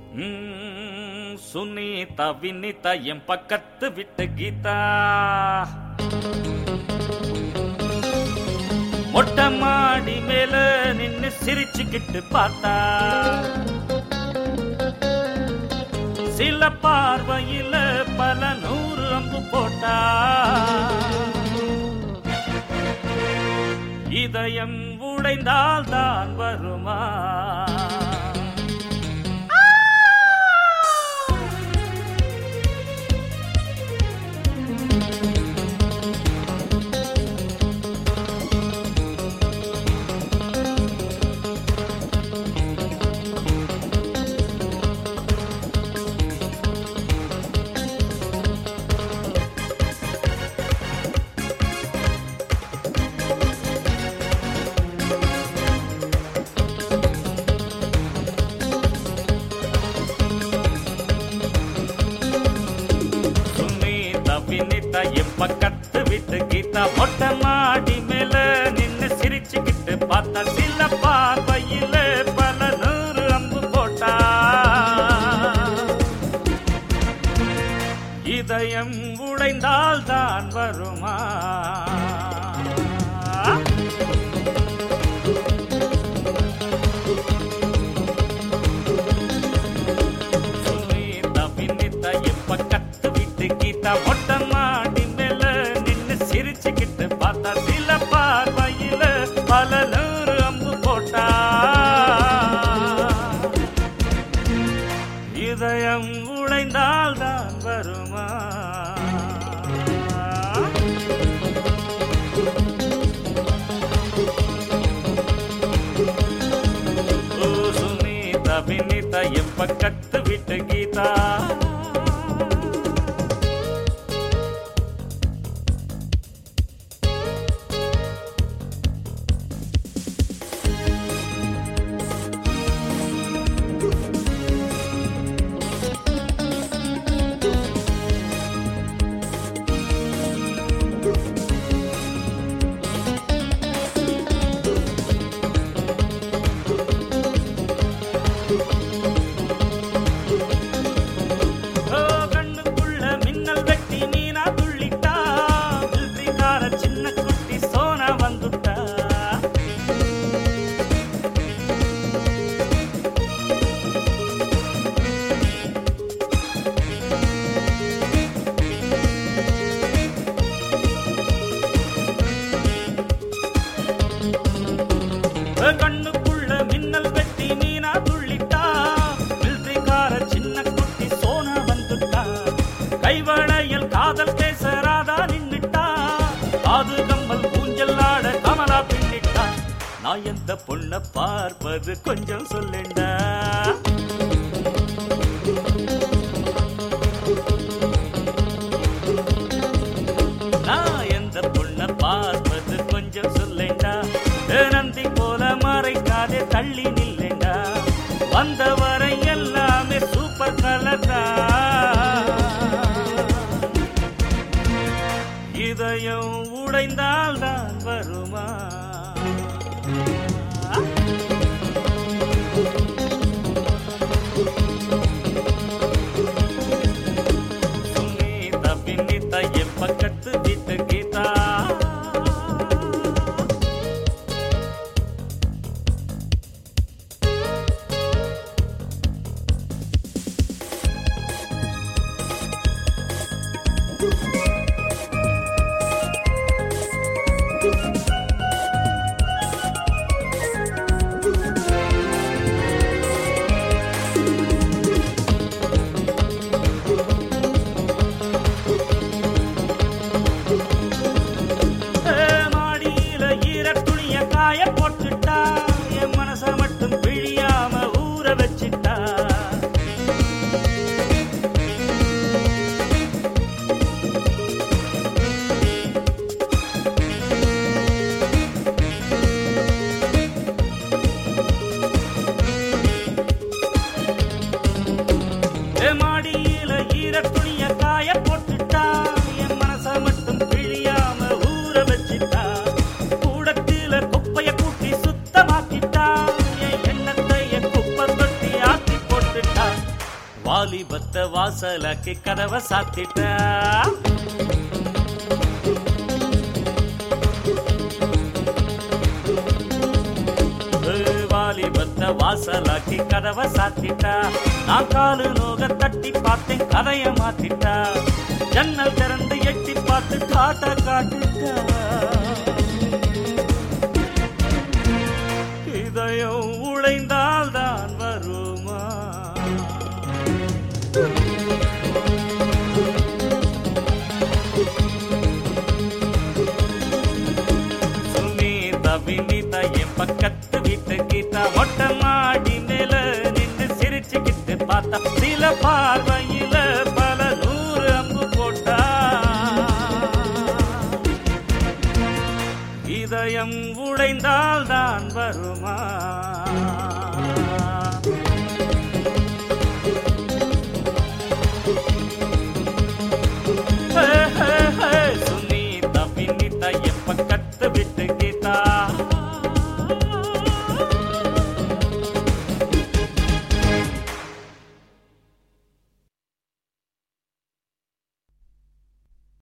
சுனீதா வினிதா என் பக்கத்து விட்டு கீதா மொட்டை மாடி மேல நின்னு சிரிச்சுக்கிட்டு பார்த்தா சில பார்வையில பல 100 அம்பு போட்டா இதயம் உடைந்தால் தான் வருமா என் பக்கத்து விட்டு கீதா மொட்டை மாடி மேல நின்னு சிரிச்சுக்கிட்டு பார்த்தா சில பார்வையில பல 100 அம்பு போட்டா இதயம் உடைந்தால் தான் வருமா சுனீதா வினிதா என் பக்கத்து விட்டு கீதா மொட்டை மாடி மேல நின்னு சிரிச்சுக்கிட்டு பார்த்தா சில பார்வையில பல 100 அம்பு போட்டா இதயம் உடைந்தால் தான் வருமா ஓ சுனீதா வினிதா என் பக்கத்து விட்டு கீதா கண்ணுக்குள்ள மின்னல் வெட்டி மீனா துள்ளிட்டா மில்ட்ரிக்கார சின்ன குட்டி சோனா வந்துட்டா கைவளையல் காதல் பேசராதா நின்னுட்டா காது கம்பல் ஊஞ்சல் ஆட கமலா பின்னிட்டா நான் எந்த பொண்ண பார்ப்பது கொஞ்சம் சொல்லேண்டா நான் எந்த பொண்ண பார்ப்பது கொஞ்சம் சொல்லேண்டா நந்தி போல மறைக்காதே தள்ளி நில்லேண்டா வந்தவரை எல்லாமே சூப்பர் கலர்டா இதயம் உடைந்தால் தான் வருமா சுனீதா வினிதா என் பக்கத்து விட்டு கீதா வாலிபத்த வாசலாக்கி கதவை சாத்திட்டா வாலிபத்த வாசலாக்கி கதவை சாத்திட்டா நான் காலு நோக தட்டி பார்த்தேன் கதைய மாத்திட்டா ஜன்னல் திறந்து எட்டி பார்த்து காட்ட காட்டுட்டா இதயம் உழைந்தால் தான் வருமா சுனீதா வினிதா என் பக்கத்து வீட்டு கீதா மொட்டை மாடி மேல நின்று சிரிச்சுக்கிட்டு பார்த்தா சில பார்வையில பல 100 அம்பு போட்டா இதயம் உடைந்தால் தான் வருமா